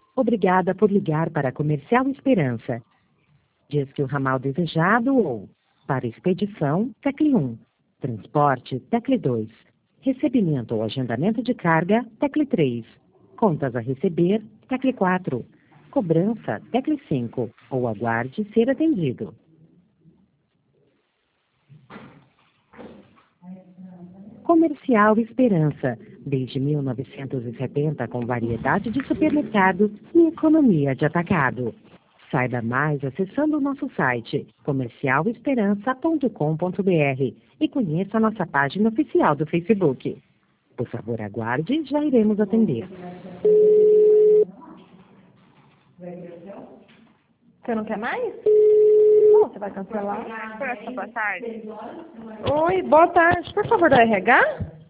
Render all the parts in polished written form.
Obrigada por ligar para a Comercial Esperança. Diz que o ramal desejado ou, para expedição, tecle 1. Transporte, tecle 2. Recebimento ou agendamento de carga, tecle 3. Contas a receber, tecle 4. Cobrança, tecle 5. Ou aguarde ser atendido. Comercial Esperança, desde 1970 com variedade de supermercados e economia de atacado. Saiba mais acessando o nosso site comercialesperança.com.br e conheça a nossa página oficial do Facebook. Por favor, aguarde, já iremos atender. Você não quer mais? Não, você vai cancelar? Boa tarde. Oi, boa tarde. Por favor, da RH?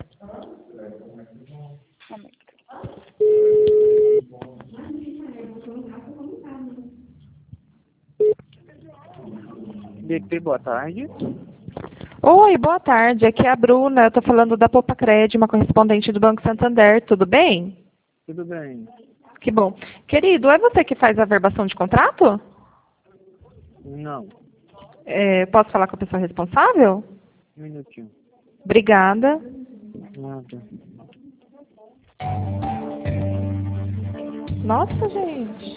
BP, boa tarde. Oi, boa tarde. Aqui é a Bruna. Eu estou falando da Poupa Cred, uma correspondente do Banco Santander. Tudo bem? Tudo bem? Que bom. Querido, é você que faz a verbação de contrato? Não. Posso falar com a pessoa responsável? Um minutinho. Obrigada. Nada. Nossa, gente.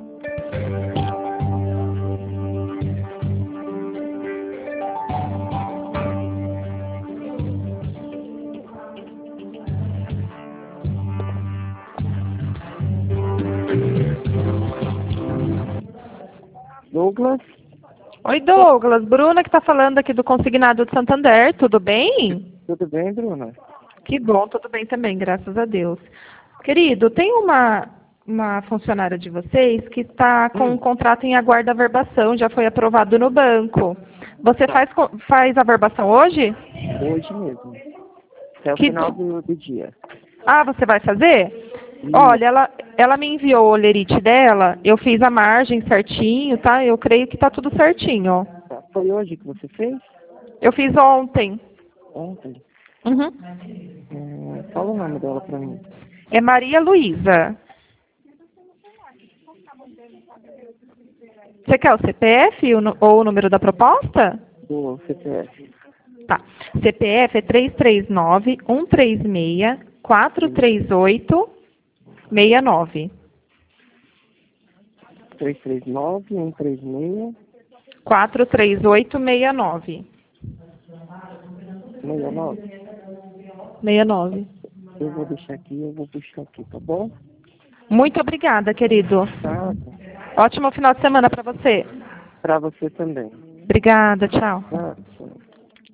Douglas? Oi, Douglas. Bruna que está falando aqui do Consignado de Santander. Tudo bem? Tudo bem, Bruna? Que bom, tudo bem também, graças a Deus. Querido, tem uma funcionária de vocês que está com um contrato em aguardo da verbação, já foi aprovado no banco. Você faz a verbação hoje? Hoje mesmo. Até o Que final do dia. Ah, você vai fazer? Olha, ela me enviou o olerite dela, eu fiz a margem certinho, tá? Eu creio que tá tudo certinho. Tá. Foi hoje que você fez? Eu fiz ontem. Ontem? Uhum. Fala o nome dela pra mim. É Maria Luísa. Você quer o CPF ou o número da proposta? Do CPF. Tá. CPF é 339-136-438-69. 339-136. 438-69. 69. 69. Eu vou deixar aqui, eu vou puxar aqui, tá bom? Muito obrigada, querido. Tá. Ótimo final de semana para você. Pra você também. Obrigada, tchau. Tá.